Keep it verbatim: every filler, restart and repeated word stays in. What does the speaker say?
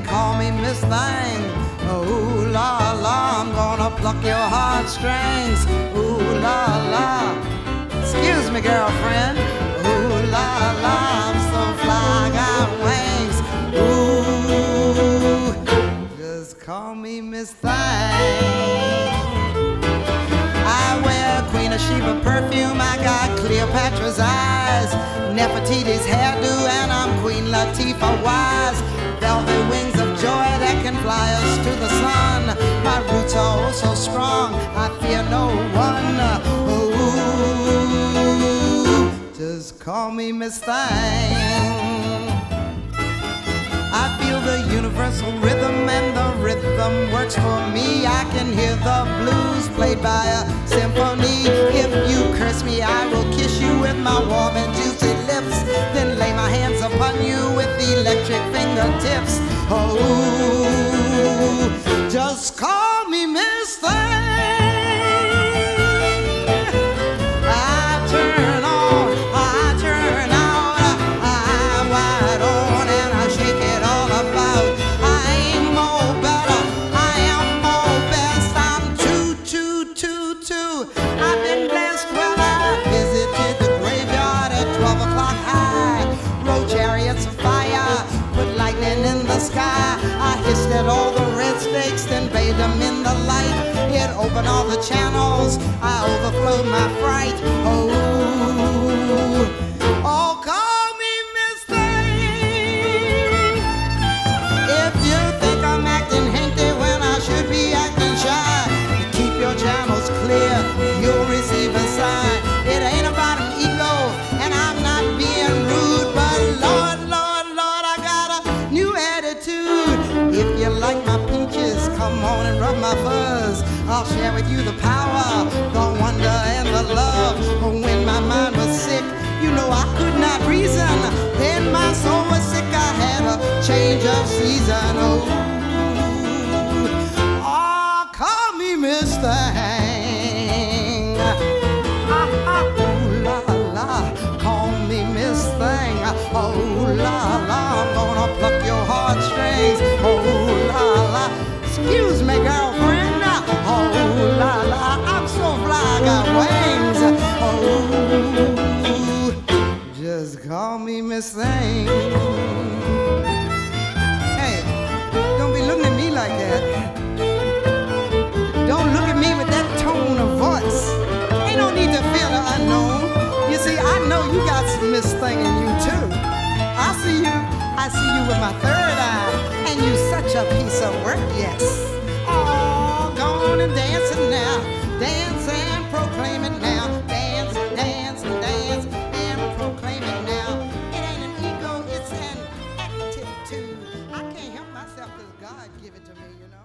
call me Miss Thing. Ooh la la, I'm gonna pluck your heartstrings. Ooh la la, excuse me girlfriend. Ooh la la, I'm so fly, got wings. Ooh, just call me Miss Thing. I wear Queen of Sheba perfume, I got Cleopatra's eyes, Nefertiti's hairdo, and I'm Queen Latifah wise. Velvet wings of joy that can fly us to the sun. My roots are oh so strong, I fear no one. Ooh, just call me Miss Thing. I feel the universal rhythm and the rhythm works for me. I can hear the blues played by a symphony. If you curse me, I will kiss you with my warm and juicy lips, then lay my hands upon you with electric fingertips. Oh, just call me Miss Thing. I turn on, I turn out, I wide on and I shake it all about. I ain't more better, I am more best. I'm too, too, too, too. I've been blessed when I visited the graveyard at twelve o'clock high. Rode chariots of fire, put lightning in the sky. I hissed at all the red snakes, then bathed them in the light. It opened all the channels, I overflowed my fright. Oh, oh, call me Miss Thing. If you think I'm acting hanky when I should be acting shy, keep your channels clear, you'll receive a sign. It ain't about an ego, and I'm not being rude, but Lord, Lord, Lord, I got a new attitude. If you like my peaches, come on and rub my fuzz. I'll share with you the power, the wonder, and the love. When my mind was sick, you know I could not reason. Then my soul was sick, I had a change of season. Oh, oh, call me Miss Thing. Ah, ah, ooh la la, call me Miss Thing. Oh la la, I'm gonna pluck your heartstrings. Oh la la, excuse me girlfriend. Oh la la, I'm so fly, got wings. Oh, just call me Miss Thing. Hey, don't be looking at me like that. Don't look at me with that tone of voice. Ain't no need to feel the unknown. You see, I know you got some Miss Thing in you too. I see you, I see you with my third eye, and you such a piece of work, yes. Oh, go on and dance it now, dance and proclaim it now, dance, dance, dance and proclaim it now. It ain't an ego, it's an attitude. I can't help myself 'cause God give it to me, you know.